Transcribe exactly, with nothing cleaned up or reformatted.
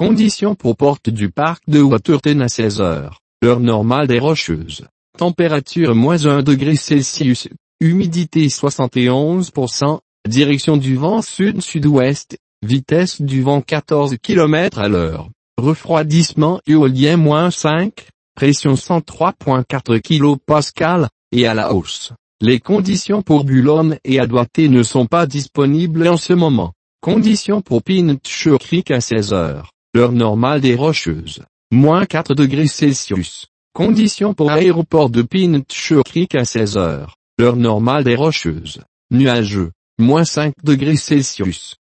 Conditions pour porte du parc de Waterton à seize heures. Heure normale des Rocheuses. Température moins un degré Celsius. Humidité soixante et onze pour cent. Direction du vent sud-sud-ouest. Vitesse du vent quatorze kilomètres à l'heure. Refroidissement éolien moins cinq. Pression cent trois virgule quatre kilopascales, et à la hausse. Les conditions pour Boulogne et Adoité ne sont pas disponibles en ce moment. Conditions pour Pincher Creek à seize heures. L'heure normale des Rocheuses. Moins quatre degrés Celsius. Conditions pour aéroport de Pincher Creek à seize heures. L'heure normale des Rocheuses. Nuageux. Moins cinq degrés Celsius.